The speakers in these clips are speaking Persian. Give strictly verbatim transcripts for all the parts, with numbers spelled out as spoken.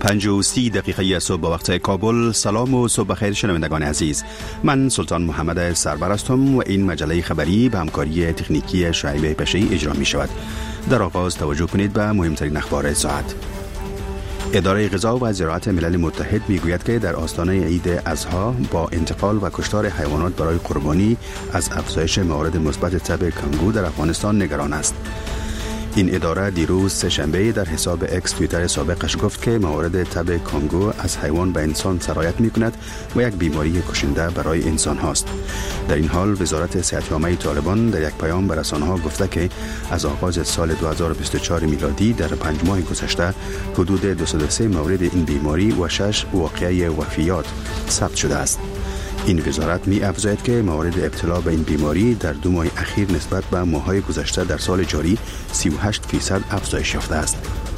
پنج و سی دقیقه صبح با وقت کابل. سلام و صبح بخیر شنوندگان عزیز. من سلطان محمد سرور هستم و این مجله خبری به همکاری تکنیکی شعیب پشه‌ای اجرا می شود. در آغاز توجه کنید به مهمترین اخبار ساعت. اداره غذا و زراعت ملل متحد می گوید که در آستانه عید اضحی با انتقال و کشتار حیوانات برای قربانی از افزایش موارد مثبت تب کانگو در افغانستان نگران است. این اداره دیروز سه‌شنبه در حساب اکس توییتر سابقش گفت که موارد تب کانگو از حیوان به انسان سرایت می کند و یک بیماری کشنده برای انسان هاست. در این حال وزارت صحت عامه طالبان در یک پیام به رسانه‌ها گفته که از آغاز سال دو هزار و بیست و چهار میلادی در پنج ماه گذشته حدود دویست و سه مورد این بیماری و شش واقعه وفیات ثبت شده است. این وزارت می افزاید که موارد ابتلا به این بیماری در دو ماه اخیر نسبت به ماه‌های گذشته در سال جاری سی و هشت فیصد افزایش یافته است.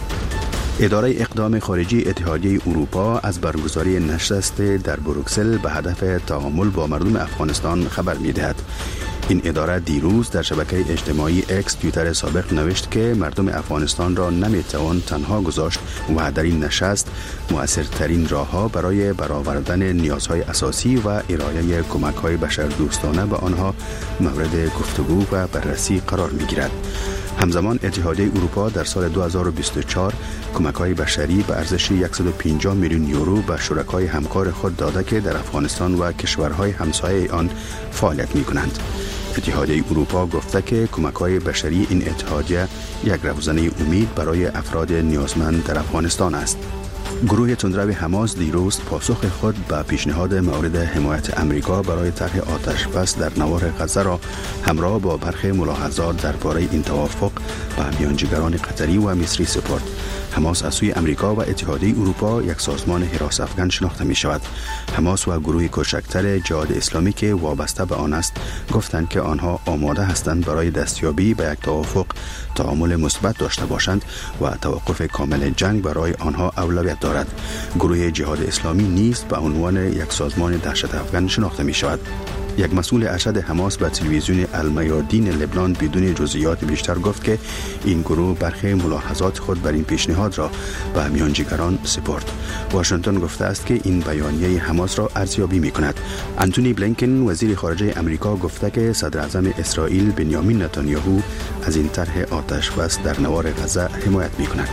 اداره اقدام خارجی اتحادیه اروپا از برگزاری نشست در بروکسل به هدف تعامل با مردم افغانستان خبر می دهد. این اداره دیروز در شبکه اجتماعی اکس توییتر سابق نوشت که مردم افغانستان را نمیتوان تنها گذاشت و در این نشست مؤثرترین راه‌ها برای برآوردن نیازهای اساسی و ارائه کمک‌های بشردوستانه به آنها مورد گفتگو و بررسی قرار می‌گیرد. همزمان اتحادیه اروپا در سال دو هزار و بیست و چهار کمک‌های بشری به ارزش صد و پنجاه میلیون یورو به شرکای همکار خود داده که در افغانستان و کشورهای همسایه آن فعالیت می‌کنند. اتحادیه اروپا گفته که کمک‌های بشری این اتحادیه یک روزنه امید برای افراد نیازمند در افغانستان است. گروه تندرو حماس دیروز پاسخ خود به پیشنهاد مورد حمایت امریکا برای طرح آتش بس در نوار غزه را همراه با برخی ملاحظات درباره این توافق به میانجیگران قطری و مصری سپرد. حماس از سوی امریکا و اتحادیه اروپا یک سازمان حراس افغان شناخته می شود. حماس و گروه کوچکتر جهاد اسلامی که وابسته به آن است گفتند که آنها آماده هستند برای دستیابی به یک توافق تعامل مثبت داشته باشند و توقف کامل جنگ برای آنها اولویت دارد. گروه جهاد اسلامی نیز به عنوان یک سازمان دهشت افغان شناخته می شود. یک مسئول ارشد حماس به تلویزیون المیادین لبنان بدون جزئیات بیشتر گفت که این گروه برخی ملاحظات خود بر این پیشنهاد را به میانجیگران سپرد. واشنگتن گفته است که این بیانیه حماس را ارزیابی می کند. انتونی بلینکن وزیر خارجه امریکا گفته که صدر اعظم اسرائیل بنیامین نتانیاهو از این طرح آتش بس در نوار غزه حمایت می کند.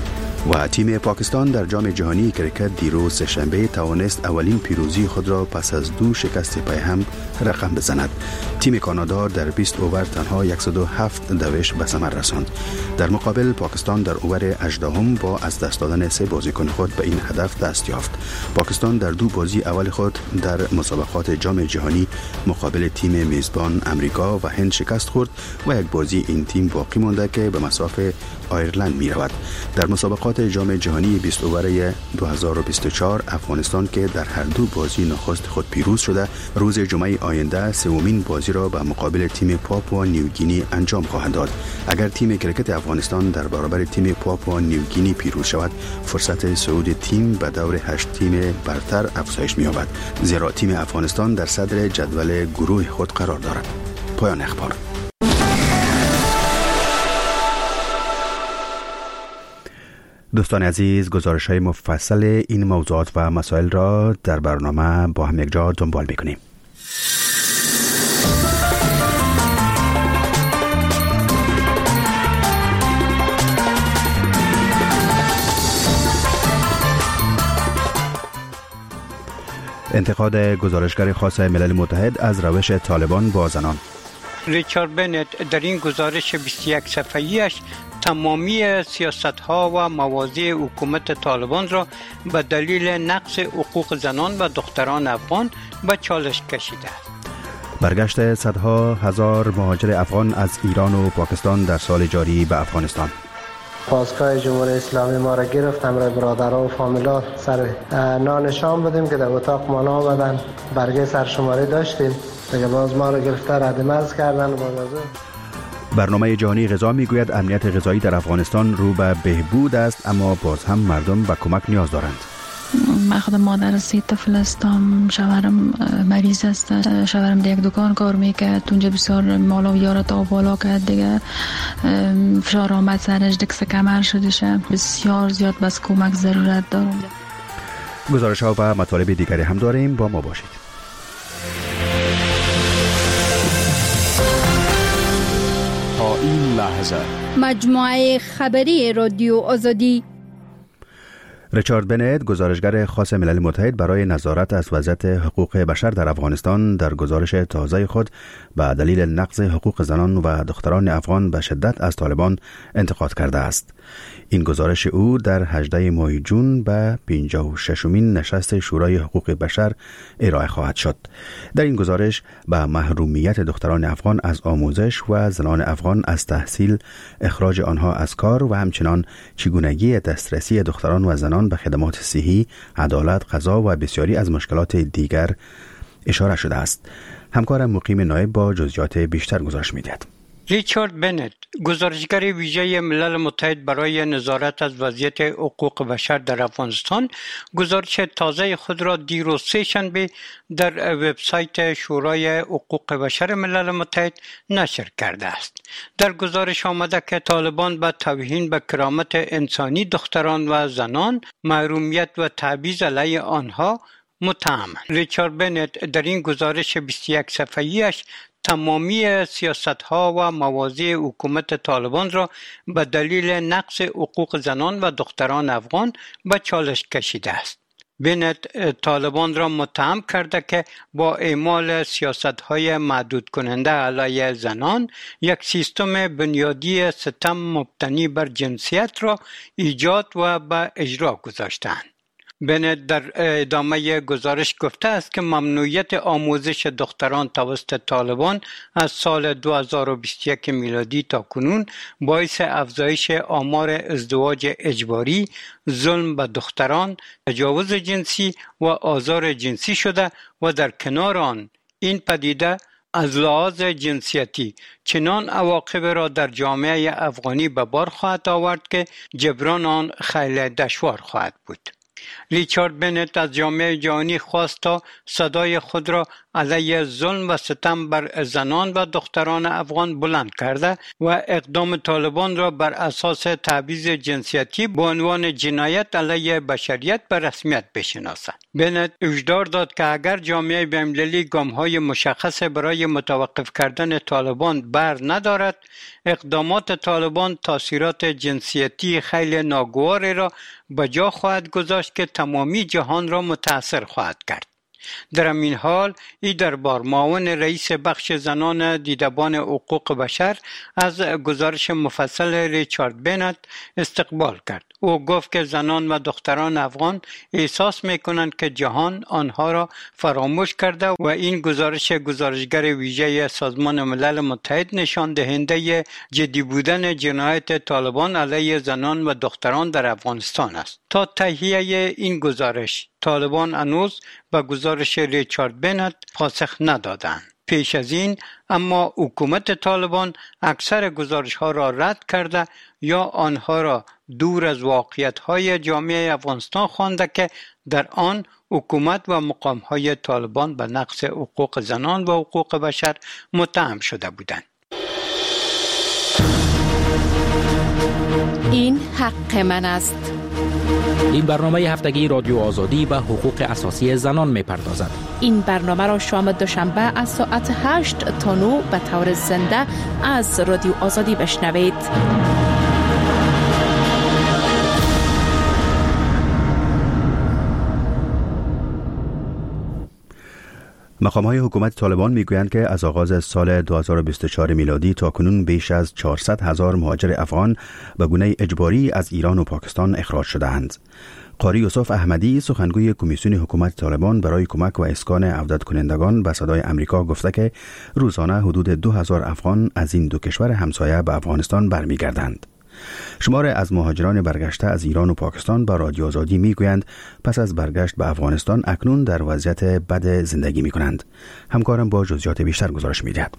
و تیم پاکستان در جام جهانی کرکت دیروز سه‌شنبه توانست اولین پیروزی خود را پس از دو شکست پیهم رقم بزند. تیم کانادا در بیست اوور تنها صد و هفت دوش به ثمر رساند. در مقابل پاکستان در اوور هجدهم با از دست دادن سه بازیکن خود به این هدف دست یافت. پاکستان در دو بازی اول خود در مسابقات جام جهانی مقابل تیم میزبان امریکا و هند شکست خورد و یک بازی این تیم باقی مانده که به مصاف آیرلند می رود. در مسابقات جام جهانی بیست اوور دو هزار و بیست و چهار افغانستان که در هر دو بازی نخست خود پیروز شده روز جمعه آینده سومین بازی را به مقابل تیم پاپوا نیوگینی انجام خواهد داد. اگر تیم کرکت افغانستان در برابر تیم پاپوا نیوگینی پیروز شود فرصت صعود تیم به دور هشت تیم برتر افزایش می‌یابد، زیرا تیم افغانستان در صدر جدول گروه خود قرار دارد. پایان اخبار. دوستان عزیز، گزارش های مفصل این موضوعات و مسائل را در برنامه با هم یک جا دنبال میکنیم. انتقاد گزارشگر خاص ملل متحد از روش طالبان با زنان. ریچارد بنت در این گزارش بیست و یک صفحه‌ایش تمامی سیاست‌ها و مواضع حکومت طالبان را به دلیل نقض حقوق زنان و دختران افغان به چالش کشیده است. برگشت صدها هزار مهاجر افغان از ایران و پاکستان در سال جاری به افغانستان. پاسگاه جمهوری اسلامی ما را گرفت، همراه برادرها و فامیلا سر نان شام بودیم که در اتاق ما آمدن، برگه سرشماری داشتیم دیگه باز ما را گرفته ردمرز کردن. باز از برنامه جهانی غذا میگوید امنیت غذایی در افغانستان رو به بهبود است، اما باز هم مردم به کمک نیاز دارند. من خودم مادر سه طفل هستم. شوهرم مریض است. شوهرم در یک دکان کار میکرد. اونجا بسیار مالویات آب بالا کرد دیگه. فشار آمد سرش، دکس کمر شدشه. بسیار زیاد بس کمک ضرورت دارم. گزارش ها و مطالب دیگری هم داریم، با ما باشید. تا این لحظه مجموعه خبری رادیو آزادی. ریچارد بنت، گزارشگر خاص ملل متحد برای نظارت از وضعیت حقوق بشر در افغانستان، در گزارش تازه خود به دلیل نقض حقوق زنان و دختران افغان به شدت از طالبان انتقاد کرده است. این گزارش او در هجدهم ماه جون به پنجاه و ششمین نشست شورای حقوق بشر ارائه خواهد شد. در این گزارش به محرومیت دختران افغان از آموزش و زنان افغان از تحصیل، اخراج آنها از کار و همچنان چگونگی دسترسی دختران و زنان به خدمات صحی، عدالت، قضا و بسیاری از مشکلات دیگر اشاره شده است. همکارم مقیم نایب با جزئیات بیشتر گزارش می‌دهد. ریچارد بنت، گزارشگر ویژه ملل متحد برای نظارت از وضعیت حقوق بشر در افغانستان، گزارش تازه خود را دیروز سه‌شنبه در وبسایت شورای حقوق بشر ملل متحد نشر کرده است. در گزارش آمده که طالبان به توهین به کرامت انسانی دختران و زنان، محرومیت و تبعیض علیه آنها متهمند. ریچارد بنت در این گزارش بیست و یک صفحه‌ایش تمامی سیاست‌ها و مواضع حکومت طالبان را به دلیل نقض حقوق زنان و دختران افغان به چالش کشیده است. بنت طالبان را متهم کرده که با اعمال سیاست‌های محدود کننده علیه زنان، یک سیستم بنیادی ستم مبتنی بر جنسیت را ایجاد و به اجرا گذاشتند. بنت در ادامه گزارش گفته است که ممنوعیت آموزش دختران توسط طالبان از سال دو هزار و بیست و یک میلادی تا کنون باعث افزایش آمار ازدواج اجباری، ظلم به دختران، تجاوز جنسی و آزار جنسی شده و در کنار آن این پدیده از لحاظ جنسیتی چنان عواقب را در جامعه افغانی به بار خواهد آورد که جبران آن خیلی دشوار خواهد بود. ریچارد بنت از جامعه جهانی خواست تا صدای خود را علیه ظلم و ستم بر زنان و دختران افغان بلند کرده و اقدام طالبان را بر اساس تبعیض جنسیتی به عنوان جنایت علیه بشریت به رسمیت بشناسد. بنت هشدار داد که اگر جامعه بین‌المللی گام‌های مشخص برای متوقف کردن طالبان بر ندارد، اقدامات طالبان تاثیرات جنسیتی خیلی ناگواری را به جا خواهد گذاشت که تمامی جهان را متاثر خواهد کرد. در این حال ای دربار معاون رئیس بخش زنان دیدبان حقوق بشر از گزارش مفصل ریچارد بنت استقبال کرد. او گفت که زنان و دختران افغان احساس می‌کنند که جهان آنها را فراموش کرده و این گزارش گزارشگر ویژه سازمان ملل متحد نشان دهنده جدی بودن جنایت طالبان علیه زنان و دختران در افغانستان است. تا تهیه این گزارش طالبان هنوز به گزارش ریچارد بنت پاسخ ندادند. پیش از این اما حکومت طالبان اکثر گزارش ها را رد کرده یا آنها را دور از واقعیت های جامعه افغانستان خوانده که در آن حکومت و مقام های طالبان به نقض حقوق زنان و حقوق بشر متهم شده بودند. این حق من است. این برنامه هفتگی رادیو آزادی به حقوق اساسی زنان می‌پردازد. این برنامه را شام دوشنبه از ساعت هشت تا نه به طور زنده از رادیو آزادی بشنوید. مقام‌های حکومت طالبان میگویند که از آغاز سال دو هزار و بیست و چهار میلادی تا کنون بیش از چهارصد هزار مهاجر افغان به گونه اجباری از ایران و پاکستان اخراج شده‌اند. قاری یوسف احمدی، سخنگوی کمیسیون حکومت طالبان برای کمک و اسکان عودت کنندگان، به صدای امریکا گفته که روزانه حدود دو هزار افغان از این دو کشور همسایه به افغانستان برمیگردند. شمار از مهاجران برگشته از ایران و پاکستان با رادیو آزادی میگویند پس از برگشت به افغانستان اکنون در وضعیت بد زندگی میکنند. همکارم با جزئیات بیشتر گزارش میدهد.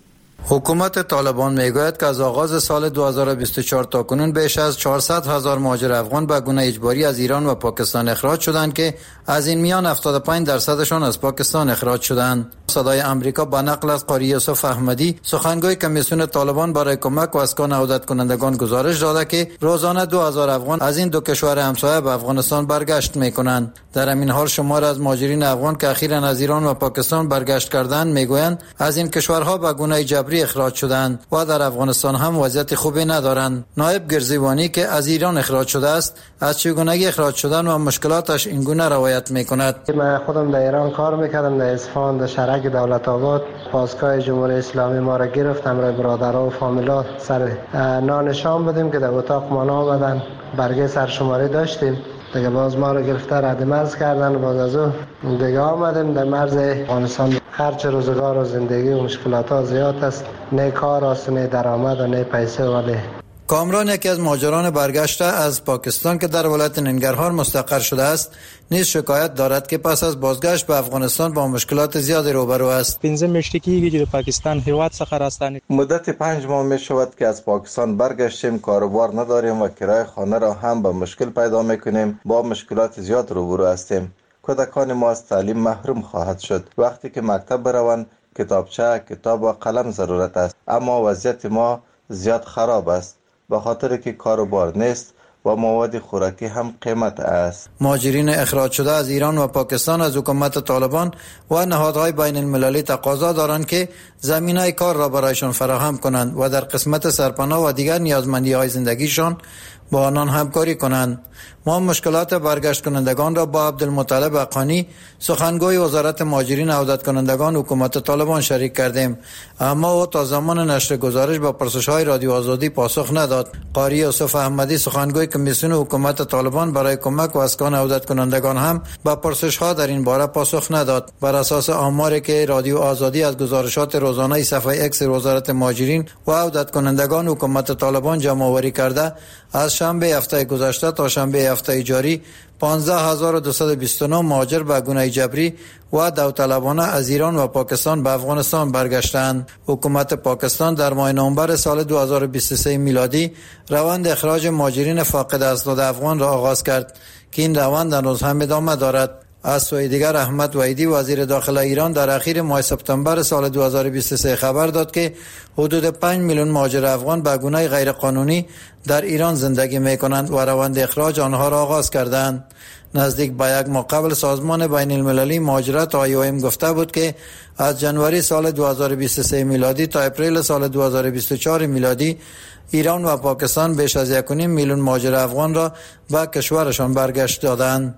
حکومت طالبان میگوید که از آغاز سال دو هزار و بیست و چهار تا کنون بیش از چهارصد هزار مهاجر افغان به گونه اجباری از ایران و پاکستان اخراج شدند که از این میان هفتاد و پنج درصدشان از پاکستان اخراج شدند. صدای امریکا با نقل از قاری یوسف احمدی سخنگوی کمیسیون طالبان برای کمک و اسکان عودت کنندگان گزارش داده که روزانه دو هزار افغان از این دو کشور همسایه به افغانستان برگشت میکنند. در همین حال شمار از مهاجرین افغان که اخیراً از ایران و پاکستان برگشت کردند میگویند از این کشورها به گونه جبری اخراج شدند و در افغانستان هم وضعیت خوبی ندارند. نایب گرزیوانی که از ایران اخراج شده است از چگونگی اخراج شدن و مشکلاتش این گونه روایت میکند. من خودم در ایران کار میکردم، در اصفهان، در شهرک دولت آباد. پاسگاه جمهوری اسلامی ما را گرفت، همراه برادرها و فامیلا سر نان شام بودیم که در اتاق ما آمدن، برگه سرشماری داشتیم دیگه، باز ما رو گرفته رد مرز کردن. باز از او دیگه آمدیم در مرز افغانستان. خرچ روزگار و زندگی و مشکلات ها زیاد است، نه کار است، نه درآمد و نه پیسه. ولی کامران یکی از مهاجران برگشته از پاکستان که در ولایت ننگرهار مستقر شده است نیز شکایت دارد که پس از بازگشت به افغانستان با مشکلات زیادی روبرو است. پنځه میاشتې کېږي چې پاکستان هیواد څخه راستانه مدت پنج ماه می شود که از پاکستان برگشتیم، کاروبار نداریم و کرایه خانه را هم به مشکل پیدا میکنیم، با مشکلات زیاد روبرو هستیم. کودکان ما از تعلیم محروم خواهد شد. وقتی که مکتب بروند کتابچه، کتاب و قلم ضرورت است، اما وضعیت ما زیاد خراب است به خاطر که کاروبار نیست و مواد خوراکی هم قیمت است. مهاجرین اخراج شده از ایران و پاکستان از حکومت طالبان و نهادهای بین المللی تقاضا دارند که زمینه کار را برایشان فراهم کنند و در قسمت سرپناه و دیگر نیازمندی های زندگیشان با آنان همکاری کنند. ما مشکلات برگشت کنندگان را با عبدالمطلب حقانی سخنگوی وزارت مهاجرین عودت کنندگان حکومت طالبان شریک کردیم، اما او تا زمان نشر گزارش با پرسش‌های رادیو آزادی پاسخ نداد. قاری یوسف احمدی سخنگوی کمیسیون حکومت طالبان برای کمک و اسکان عودت کنندگان هم با پرسش‌ها در این باره پاسخ نداد. بر اساس آماری که رادیو آزادی از گزارشات روزانه صفحه اکس وزارت مهاجرین و عودت کنندگان حکومت طالبان جمع آوری کرده، از شنبه هفته گذشته تا شنبه هفته جاری پانزده هزار و دویست و بیست و نه مهاجر به گونه جبری و داوطلبانه از ایران و پاکستان به افغانستان برگشتند. حکومت پاکستان در ماه نوامبر سال دو هزار و بیست و سه میلادی روند اخراج مهاجرین فاقد اسناد افغان را آغاز کرد که این روند هنوز هم ادامه دارد. از سوی دیگر احمد وحیدی وزیر داخله ایران در اخیر ماه سپتامبر سال دو هزار و بیست و سه خبر داد که حدود پنج میلیون مهاجر افغان به گونه غیر قانونی در ایران زندگی می‌کنند و روند اخراج آنها را آغاز کردند. نزدیک به یک ماه قبل سازمان بین المللی مهاجرت آی او ام گفته بود که از جنوری سال دو هزار و بیست و سه میلادی تا اپریل سال دو هزار و بیست و چهار میلادی ایران و پاکستان بیش از یک و نیم میلیون مهاجر افغان را به کشورشان برگشت دادند.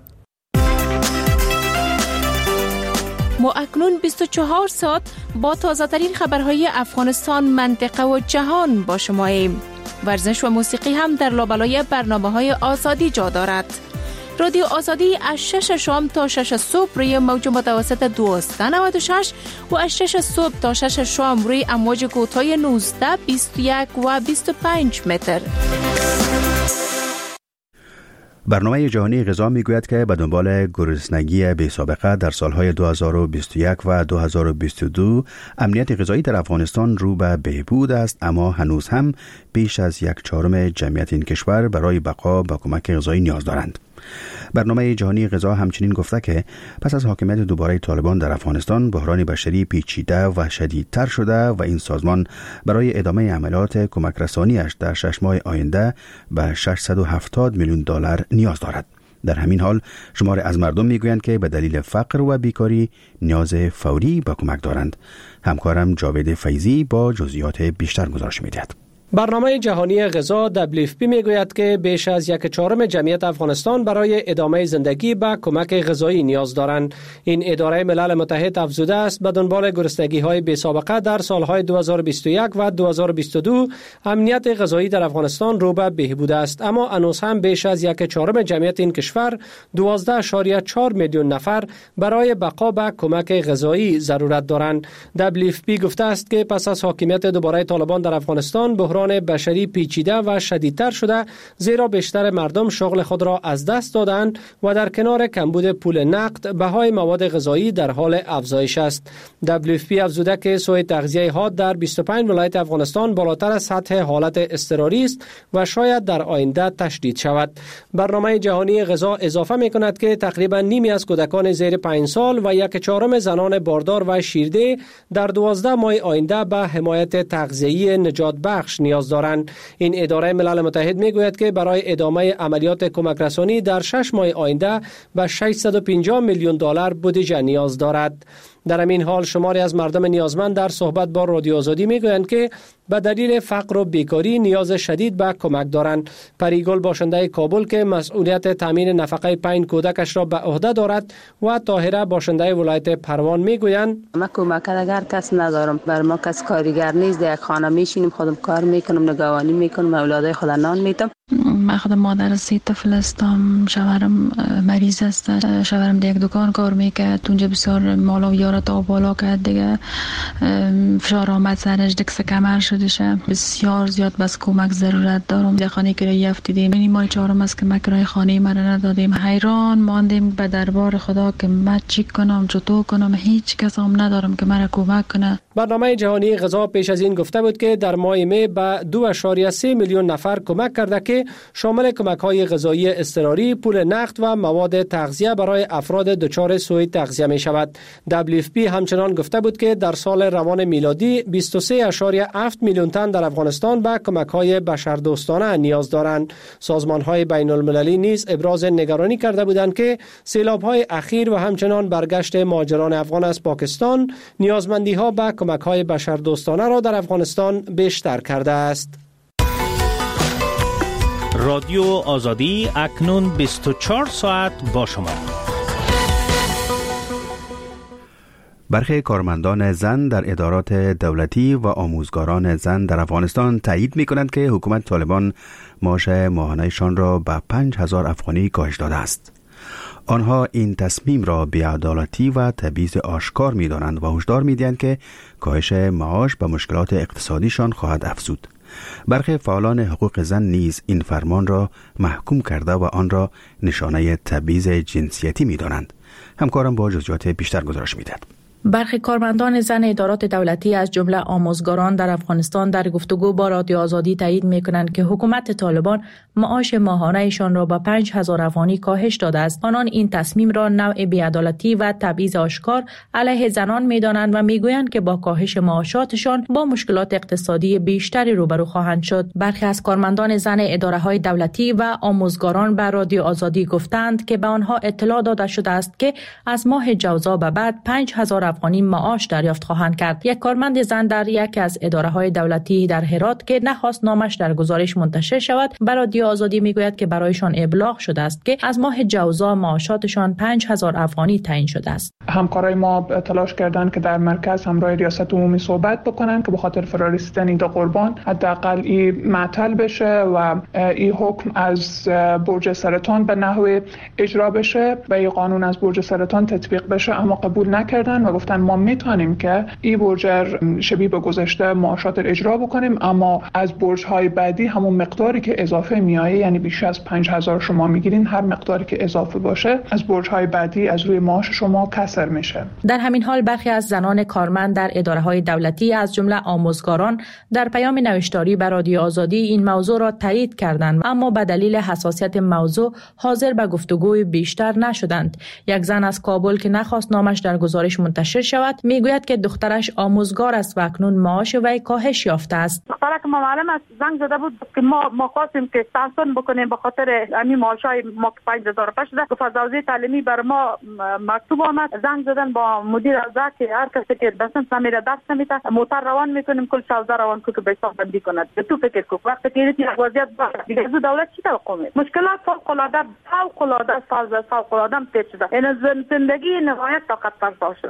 ما اکنون بیست و چهار ساعت با تازه ترین خبرهای افغانستان، منطقه و جهان با شماییم. ورزش و موسیقی هم در لابلای برنامه‌های آزادی جا دارد. رادیو آزادی از شش شام تا شش صبح روی موج متوسط دویست و نود و شش و از شش صبح تا شش شام روی امواج کوتاه نوزده، بیست و یک و بیست و پنج متر. برنامه جهانی غذا میگوید که به دنبال گرسنگی بی سابقه در سالهای دو هزار و بیست و یک و دو هزار و بیست و دو امنیت غذایی در افغانستان رو به بهبود است، اما هنوز هم بیش از یک چهارم جمعیت این کشور برای بقا به کمک غذایی نیاز دارند. برنامه جهانی غذا همچنین گفته که پس از حاکمیت دوباره طالبان در افغانستان بحران بشری پیچیده و شدیدتر شده و این سازمان برای ادامه عملیات کمک رسانیش در شش ماه آینده به ششصد و هفتاد میلیون دلار نیاز دارد. در همین حال شمار از مردم میگویند که به دلیل فقر و بیکاری نیاز فوری به کمک دارند. همکارم جاوید فیضی با جزئیات بیشتر گزارش می‌دهد. برنامه جهانی غذا دبلیو اف پی میگوید که بیش از یک چهارم جمعیت افغانستان برای ادامه زندگی به کمک غذایی نیاز دارند. این اداره ملل متحد افزوده است به دنبال گرسنگی‌های بی سابقه در سالهای دو هزار و بیست و یک و دو هزار و بیست و دو امنیت غذایی در افغانستان رو به بهبود است، اما هنوز هم بیش از یک چهارم جمعیت این کشور دوازده اشاریه چهار میلیون نفر برای بقا به کمک غذایی ضرورت دارند. دبلیو اف پی گفته است که پس از حاکمیت دوباره طالبان در افغانستان بحران بحران بشری پیچیده و شدیدتر شده، زیرا بیشتر مردم شغل خود را از دست دادند و در کنار کمبود پول نقد بهای مواد غذایی در حال افزایش است. دبلیو اف پی افزوده که سوء تغذیه حاد در بیست و پنج ولایت افغانستان بالاتر از سطح حالت اضطراری است و شاید در آینده تشدید شود. برنامه جهانی غذا اضافه می کند که تقریبا نیمی از کودکان زیر پنج سال و یک چهارم زنان باردار و شیرده در دوازده ماه آینده به حمایت تغذیه‌ای نجات بخش نیاز دارند. این اداره ملل متحد می گوید که برای ادامه عملیات کمک رسانی در شش ماه آینده به ششصد و پنجاه میلیون دلار بودجه نیاز دارد. در همین حال شماری از مردم نیازمند در صحبت با رادیو آزادی میگویند که به دلیل فقر و بیکاری نیاز شدید به کمک دارند. پریگل باشنده کابل که مسئولیت تامین نفقه پنج کودکش را به عهده دارد و طاهره باشنده ولایت پروان میگویند: من کمک اگر کس ندارم، بر ما کس کارگر نیست، در یک خانه میشینیم، خودم کار میکنم، نگهبانی میکنم، اولادای خود نان میدم. من خودم مادر سه طفل هستم. شوهرم مریض است. شوهرم در یک دکان کار میکرد، اونجا بسیار مالا و یارت آب بالا کرد، دیگه فشار آمد سرش، دکس کمر شدشه. بسیار زیاد بس کمک ضرورت دارم. در خانه کرایه افتیدیم، این ماه چهارم است که ما کرایه خانه مرا ندادیم. حیران ماندیم به دربار خدا که من چی کنم، چطور کنم. هیچ کس هم ندارم که مرا کمک کنه. برنامه جهانی غذا پیش از این گفته بود که در ماه می به دو اشاریه سه میلیون نفر کمک کرده که شامل کمک‌های غذایی اضطراری، پول نقد و مواد تغذیه برای افراد دچار سوء تغذیه می شود. دبلیو اف پی همچنان گفته بود که در سال روان میلادی بیست و سه اشاریه هفت میلیون تن در افغانستان به کمک‌های بشردوستانه نیاز دارند. سازمان‌های بین‌المللی نیز ابراز نگرانی کرده بودند که سیلاب‌های اخیر و همچنان برگشت مهاجران افغان از پاکستان نیازمندی‌ها به کمک‌های بشردوستانه را در افغانستان بیشتر کرده است. رادیو آزادی اکنون بیست و چهار ساعت با شما. برخی کارمندان زن در ادارات دولتی و آموزگاران زن در افغانستان تایید می کنند که حکومت طالبان معاش ماهانه‌شان را به پنج هزار افغانی کاهش داده است. آنها این تصمیم را بی‌عدالتی و تبعیض آشکار می دانند و هشدار می دهند که کاهش معاش به مشکلات اقتصادیشان خواهد افزود. برخی فعالان حقوق زن نیز این فرمان را محکوم کرده و آن را نشانه تبعیض جنسیتی می دانند. همکارم با جزئیات بیشتر گزارش می دهد. برخی کارمندان زن ادارات دولتی از جمله آموزگاران در افغانستان در گفتگو با رادیو آزادی تایید می‌کنند که حکومت طالبان معاش ماهانه‌شان را با پنج هزار افغانی کاهش داده است. آنان این تصمیم را نوع بی‌عدالتی و تبعیض آشکار علیه زنان می‌دانند و می‌گویند که با کاهش معاشاتشان با مشکلات اقتصادی بیشتری روبرو خواهند شد. برخی از کارمندان زن اداره‌های دولتی و آموزگاران به رادیو آزادی گفتند که به آنها اطلاع داده شده است که از ماه جوزا به بعد پنج هزار افغانی معاش دریافت خواهند کرد. یک کارمند زن در یکی از اداره‌های دولتی در هرات که نخواست نامش در گزارش منتشر شود، به رادیو آزادی میگوید که برایشان ابلاغ شده است که از ماه جوزا معاشاتشان پنج هزار افغانی تعیین شده است. همکارای ما تلاش کردند که در مرکز همراه ریاست عمومی صحبت بکنن که به خاطر فرارسیدن این دو قربان حداقل این معطل بشه و این حکم از برج سرطان به نحو اجرا بشه و این قانون از برج سرطان تطبیق بشه، اما قبول نکردن و گفتن ما میتونیم که این برج شبیه به گذشته معاشات اجرا بکنیم، اما از برج‌های بعدی همون مقداری که اضافه میایه، یعنی بیش از پنج هزار شما میگیرین، هر مقداری که اضافه باشه از برج‌های بعدی از روی معاش شما کسر میشه. در همین حال برخی از زنان کارمند در اداره‌های دولتی از جمله آموزگاران در پیام نوشتاری به رادیو آزادی این موضوع را تایید کردند، اما به دلیل حساسیت موضوع حاضر به گفتگوی بیشتر نشدند. یک زن از کابل که نخواست نامش در گزارش منتشر شود میگوید که دخترش آموزگار است و اکنون معاش وی کاهش یافته است. دخترک ما معلم است، زنگ زده بود که ما ما خواستیم که تحسین بکنیم به خاطر همین معاشای ما که پنج هزار پنج شده. فضاوی تعلیمی بر ما مکتوب آمد، زنگ زدن با مدیر ازا که هر کسی که دستن سمیره درس نمیده موتر روان میکنیم، کل شوزه روان کو که به حساب بندی کند. تو فکر کو وقتی که این وضعیت دیگه از دولت چی توقع می؟ مشکلات فوق العاده فوق العاده فوق العاده پیچیده. این زندگی نهایت طاقت فرسا شده.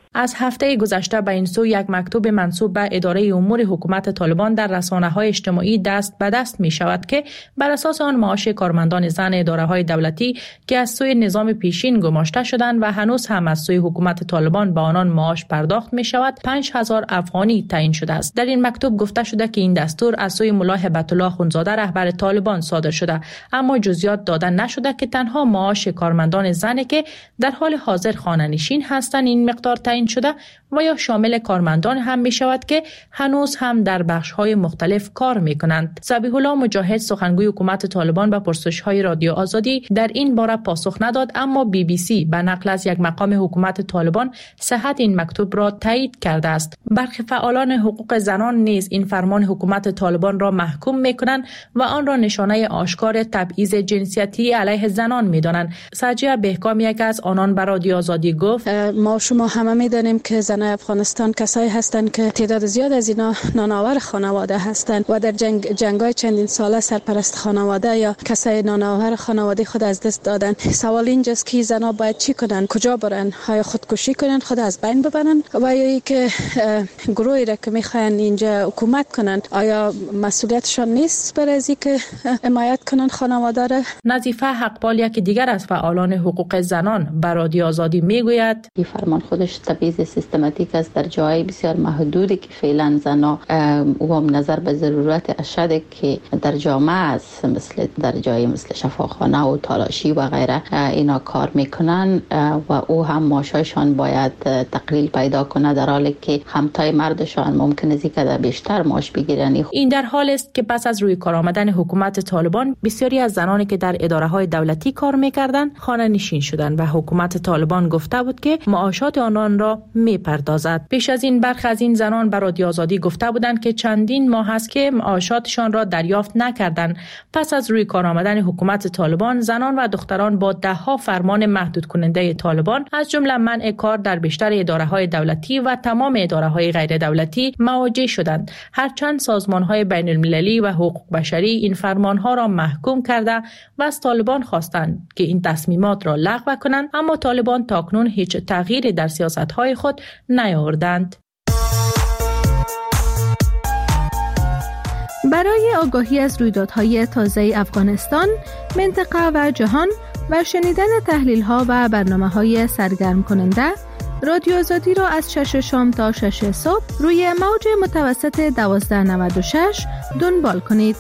از هفته گذشته به این سو یک مکتوب منسوب به اداره امور حکومت طالبان در رسانه‌های اجتماعی دست به دست می شود که بر اساس آن معاش کارمندان زن اداره‌های دولتی که از سوی نظام پیشین گماشته شدند و هنوز هم از سوی حکومت طالبان به آنان معاش پرداخت می شود پنج هزار افغانی تعیین شده است. در این مکتوب گفته شده که این دستور از سوی ملا هبت الله اخوندزاده رهبر طالبان صادر شده، اما جزئیات داده نشده که تنها معاش کارمندان زنی که در حال حاضر خانه‌نشین هستند این مقدار تعیین شده و یا شامل کارمندان هم می شود که هنوز هم در بخش‌های مختلف کار می کنند. ذبیح الله مجاهد سخنگوی حکومت طالبان به پرسش‌های رادیو آزادی در این باره پاسخ نداد، اما بی بی سی به نقل از یک مقام حکومت طالبان صحت این مکتوب را تایید کرده است. برخی فعالان حقوق زنان نیز این فرمان حکومت طالبان را محکوم می کنند و آن را نشانه آشکار تبعیض جنسیتی علیه زنان می دانند. سجیه بهکام یک از آنان به رادیو آزادی گفت: ما شما همه می دانیم که زنان افغانستان کسایی هستند که تعداد زیاد از اینا نانآور خانواده هستند و در جنگ جنگ‌های چندین ساله سرپرست خانواده یا کسای نانآور خانواده خود از دست دادن. سوال اینجاست که زنان باید چی کنن؟ کجا برن؟ آیا خودکشی کنن، خود از بین ببرن، و یا اینکه گروهی را که میخواین اینجا حکومت کنن آیا مسئولیتشان نیست برای از اینکه حمایت کنن خانواده را؟ نظیفه حقپال یک دیگر از فعالان حقوق زنان به رادیو آزادی میگوید: این فرمان خودش تبعیض سیستماتیک است در جای بسیار محدودی که فعلا زنان و نظر به ضرورت اشد که در جامعه است، مثل در جای مثل شفاخانه و تالاشی و غیره اینا کار میکنن و او هم معاششان باید تقلیل پیدا کنه، در حالی که همتای مردشان ممکنه است که بیشتر معاش بگیرن. این در حال است که پس از روی کار آمدن حکومت طالبان بسیاری از زنانی که در اداره‌های دولتی کار میکردند خانه نشین شدند و حکومت طالبان گفته بود که معاشات آنان را میپردازد. پیش از این برخی از این زنان به رادیو آزادی گفته بودند که چندین ماه است که معاشاتشان را دریافت نکردند. پس از روی کار آمدن حکومت طالبان زنان و دختران با ده ها فرمان محدود کننده طالبان از جمله منع کار در بیشتر اداره‌های دولتی و تمام اداره‌های غیر دولتی مواجه شدند، هرچند سازمان‌های بین‌المللی و حقوق بشری این فرمان‌ها را محکوم کرده و از طالبان خواستند که این تصمیمات را لغو کنند، اما طالبان تاکنون هیچ تغییری در سیاست‌های خود نیاوردند. برای آگاهی از رویدادهای تازه افغانستان، منطقه و جهان و شنیدن تحلیل‌ها و برنامه‌های سرگرم کننده، رادیو آزادی را از شش شام تا شش صبح روی موج متوسط دوازده نود و شش دنبال کنید.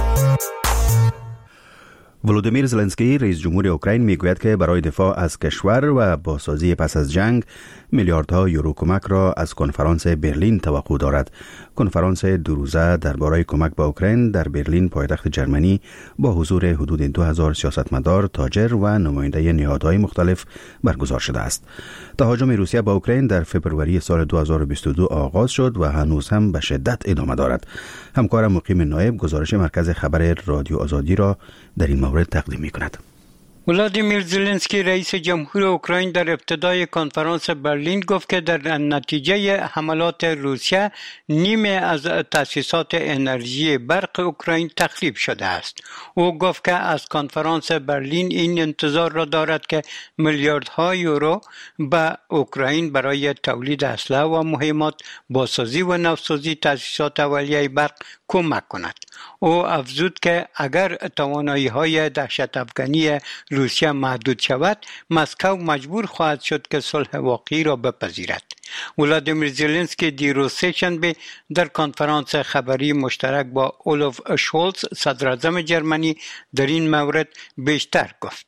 ولودیمیر زلنسکی رئیس جمهور اوکراین میگوید که برای دفاع از کشور و بازسازی پس از جنگ میلیاردها یورو کمک را از کنفرانس برلین توقع دارد. کنفرانس دو روزه درباره کمک به اوکراین در برلین پایتخت جرمنی با حضور حدود دو هزار سیاستمدار، تاجر و نماینده نهادهای مختلف برگزار شده است. تهاجم روسیه به اوکراین در فبروری سال دو هزار و بیست و دو آغاز شد و هنوز هم به شدت ادامه دارد. همکارم مقیم نایب گزارش مرکز خبر رادیو آزادی را در این مورد تقدیم می‌کند. ولادیمیر زلنسکی رئیس جمهور اوکراین در ابتدای کنفرانس برلین گفت که در نتیجه حملات روسیه نیمه از تأسیسات انرژی برق اوکراین تخریب شده است. او گفت که از کنفرانس برلین این انتظار را دارد که میلیاردها یورو به اوکراین برای تولید اسلحه و مهمات، بازسازی و نوسازی تأسیسات اولیه برق کمک کند. او افزود که اگر توانایی‌های دهشت افغانی روسیه محدود شود، مسکو مجبور خواهد شد که صلح واقعی را بپذیرد. ولادیمیر زلنسکی دیروز سه‌شنبه در کنفرانس خبری مشترک با اولف شولز صدراعظم جرمنی در این مورد بیشتر گفت.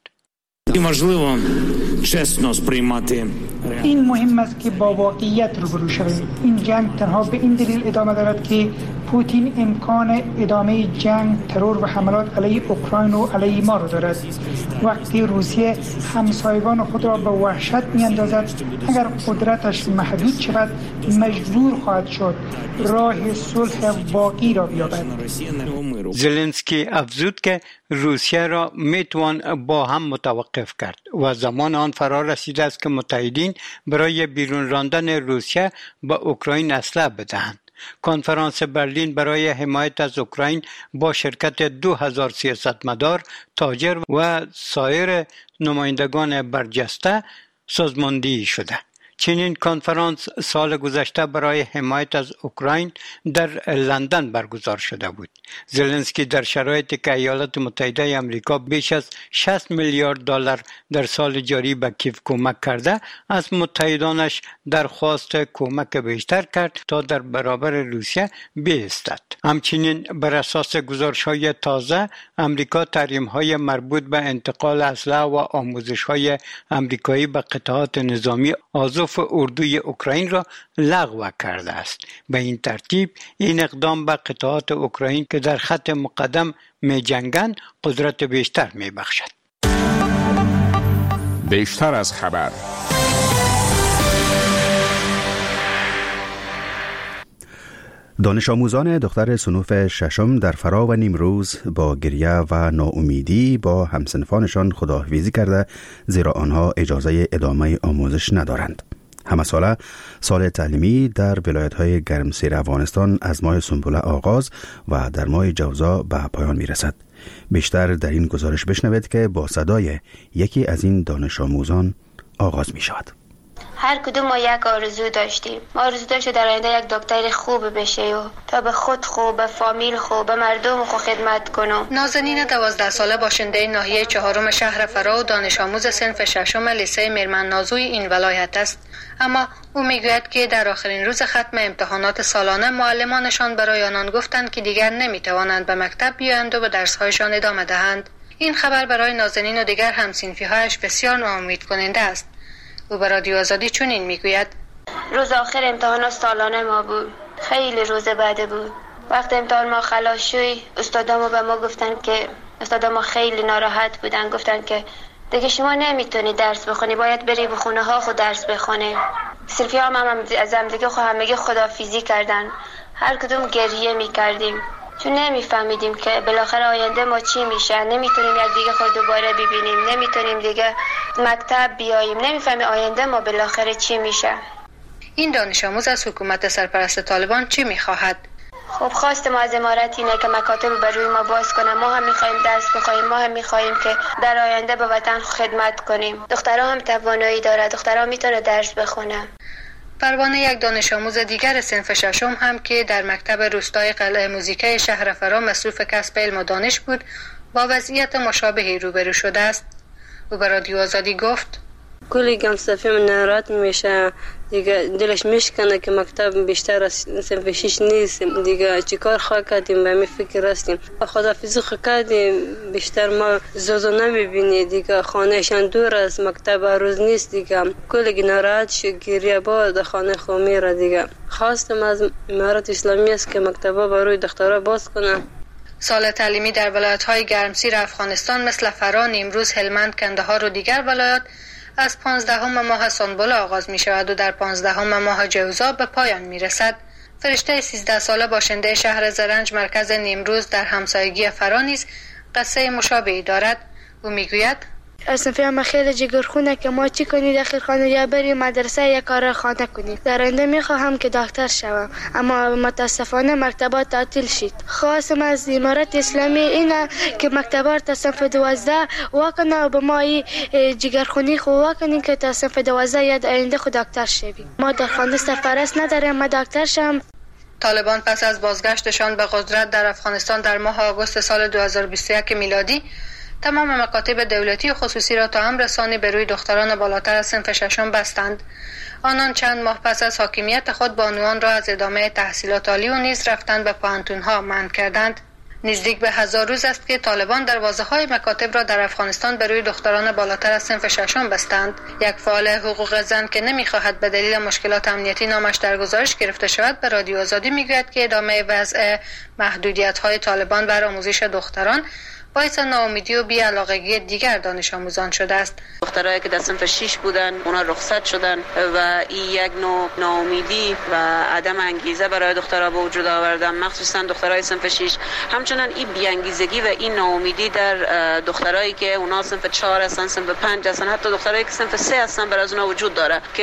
این مهم است که با واقعیت روبرو شویم. این جنگ تنها به این دلیل ادامه دارد که پوتین امکان ادامه جنگ، ترور و حملات علیه اوکراین و علیه ما را دارد. وقتی روسیه همسایگان خود را به وحشت می‌اندازد، اگر قدرتش محدود شود مجبور خواهد شد راه صلح واقعی را بیابد. زلنسکی افزود که روسیه را میتوان با هم متوقف کرد و زمان آن فرا رسیده است که متحدین برای بیرون راندن روسیه به اوکراین اسلحه بدهند. کنفرانس برلین برای حمایت از اوکراین با شرکت دو هزار سیاستمدار، تاجر و سایر نمایندگان برجسته سازماندهی شده. چنین کنفرانس سال گذشته برای حمایت از اوکراین در لندن برگزار شده بود. زلنسکی در شرایطی که ایالات متحده آمریکا بیش از شصت میلیارد دلار در سال جاری به کیف کمک کرده، از متحدانش درخواست کمک بیشتر کرد تا در برابر روسیه بایستد. همچنین بر اساس گزارش‌های تازه، آمریکا تحریم‌های مربوط به انتقال اسلحه و آموزش‌های آمریکایی به قطعات نظامی آزوف اردوی اوکراین را لغو کرده است. به این ترتیب این اقدام به قطعات اوکراین که در خط مقدم می جنگند قدرت بیشتر می بخشد. بیشتر از خبر. دانش آموزان دختر صنوف ششم در فرا و نیمروز با گریه و ناامیدی با همسنفانشان خداحافظی کرده، زیرا آنها اجازه ادامه آموزش ندارند. همه ساله سال تعلیمی در ولایت‌های گرمسیر افغانستان از ماه سنبله آغاز و در ماه جوزا به پایان می‌رسد. بیشتر در این گزارش بشنوید که با صدای یکی از این دانش آموزان آغاز می‌شود. هر کدوم ما یک آرزو داشتیم. ما آرزو داشتیم در آینده یک دکتر خوب بشه و تا به خود خوب، به فامیل خوب، به مردم خوب خدمت کنم. نازنین دوازده ساله باشنده ناحیه چهارم شهر فرا و دانش آموز صنف ششم لیسه میرمن نازوی این ولایت است. اما او میگوید که در آخرین روز ختم امتحانات سالانه معلمانشان برای آنان گفتند که دیگر نمیتوانند به مکتب بیایند و به درس‌هایشان ادامه دهند. این خبر برای نازنین و دیگر همسنفی‌هایش بسیار ناامید کننده است. او به رادیو آزادی چنین میگوید: روز آخر امتحانات سالانه ما بود. خیلی روز بعد بود. وقت امتحان ما خلاص شد، استادامو به ما گفتن که استادامو خیلی ناراحت بودن، گفتن که دیگه شما نمیتونی درس بخونی، باید بری به خونه ها خود درس بخونی. صرفی هم, هم از هم دیگه خود همگی خداحافظی کردن. هر کدوم گریه میکردیم چون نمیفهمیدیم که بالاخره آینده ما چی میشه. نمیتونیم یک دیگه خود دوباره ببینیم، نمیتونیم دیگه مکتب بیاییم، نمیفهمیم آینده ما بالاخره چی میشه. این دانش آموز از حکومت سرپرست طالبان چی میخواهد؟ خب خواست ما از امارت اینه که مکاتب بر روی ما باز کنه. ما هم میخوایم درس بخوایم، ما هم میخوایم که در آینده به وطن خدمت کنیم. دخترها هم توانایی داره، دخترها میتونه درس بخونه. پروانه یک دانش آموز دیگر صنف ششم هم که در مکتب روستای قلعه موزیکای شهر فرا مصروف کسب علم و دانش بود، با وضعیت مشابهی روبرو شده است. او به رادیو آزادی گفت: کلی گم صفی من ناراحت میشه، دیگه دلش میشکنه که مکتب بیشتر از صنف شش نیست، دیگه چیکار خواه کردیم به می فکر هستیم. خداحافظی خواه کردیم، بیشتر ما زوزو نمیبینی، دیگه خانهشان دور از مکتب روز نیست، دیگه کلی ناراحت شد، گریه با خانه خو میره. دیگه خواستم از امارت اسلامی است که مکتبا برای دخترها باز کنه. سال تعلیمی در ولایت‌های گرمسیر افغانستان مثل فرا، نیمروز، هلمند، کندهار و دیگر ولایات از پانزدهم ماه سنبله آغاز می شود و در پانزدهم ماه جوزا به پایان می رسد. فرشته سیزده ساله باشنده شهر زرنج مرکز نیمروز در همسایگی فرا نیز قصه مشابهی دارد. او می گوید: صنفی هم خیلی جگرخونه که ما چی کنید اخیر خانه یا بریم مدرسه یا کار خانه کنید. در آینده میخواهم که دکتر شوم، اما متاسفانه مکتبات تعطیل شد. خواستم از امارت اسلامی اینه که مکتبات تا صنف دوازده واکنه و به ما این جگرخونی خو واکنیم که تا صنف دوازده یا آینده خود دکتر شویم. ما در خانه سرپرست نداریم، ما دکتر شم. طالبان پس از بازگشتشان به قدرت در افغانستان در ماه آگوست سال دو هزار و بیست و یک میلادی تمام مکاتب دولتی و خصوصی را تا امر ثانی به روی دختران بالاتر از صنف ششم بستند. آنان چند ماه پس از حاکمیت خود بانوان را از ادامه تحصیلات عالی و نیز رفتن به پوهنتون‌ها منع کردند. نزدیک به هزار روز است که طالبان دروازه‌های مکاتب را در افغانستان به روی دختران بالاتر از صنف ششم بستند. یک فعال حقوق زن که نمی‌خواهد به دلیل مشکلات امنیتی نامش در گزارش گرفته شود به رادیو آزادی می‌گوید که ادامه وضع محدودیت‌های طالبان بر آموزش دختران باعث ناامیدی و بی‌علاقگی دیگر دانش آموزان شده است. دخترایی که در صنف شش بودن اونا رخصت شدن و این یک نوع ناامیدی و عدم انگیزه برای دخترها به وجود آوردن، مخصوصا دخترای صنف شش. همچنان این بی‌انگیزگی و این ناامیدی در دخترایی که اونا صنف چهار هستن، صنف پنج هستن، حتی دخترایی که صنف سه هستن بر از اونا وجود داره که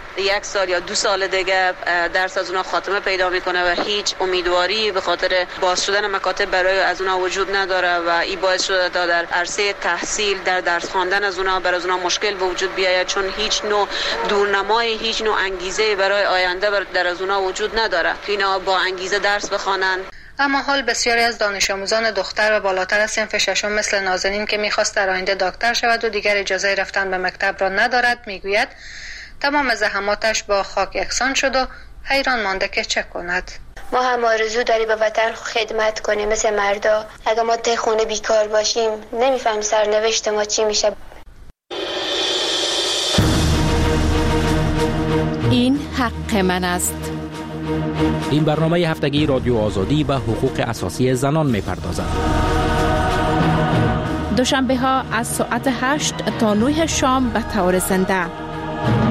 یک سال یا دو سال دیگه درس از اونا خاتمه پیدا میکنه و هیچ امیدواری به خاطر باز شدن مکاتب برای از اونا وجود نداره و این باعث شده تا در عرصه تحصیل در درس خواندن از اونا برای از اونا مشکل به وجود بیاید، چون هیچ نوع دورنمای هیچ نوع انگیزه برای آینده در از اونا وجود نداره اینا با انگیزه درس بخوانن. اما حال بسیاری از دانش آموزان دختر و بالاتر از صنف ششم مثل نازنین که میخواست در آینده دکتر شود و دیگر اجازه رفتن به مکتب را ندارد، میگوید تمام زحماتش با خاک یکسان شد و حیران مانده که چه کند. ما هم آرزو داری به وطن خدمت کنیم مثل مردا. اگه ما ته خونه بیکار باشیم نمیفهم سرنوشت ما چی میشه. این حق من است. این برنامه هفتگی رادیو آزادی به حقوق اساسی زنان می‌پردازد. دوشنبه ها از ساعت هشت تا نه شام به طور زنده.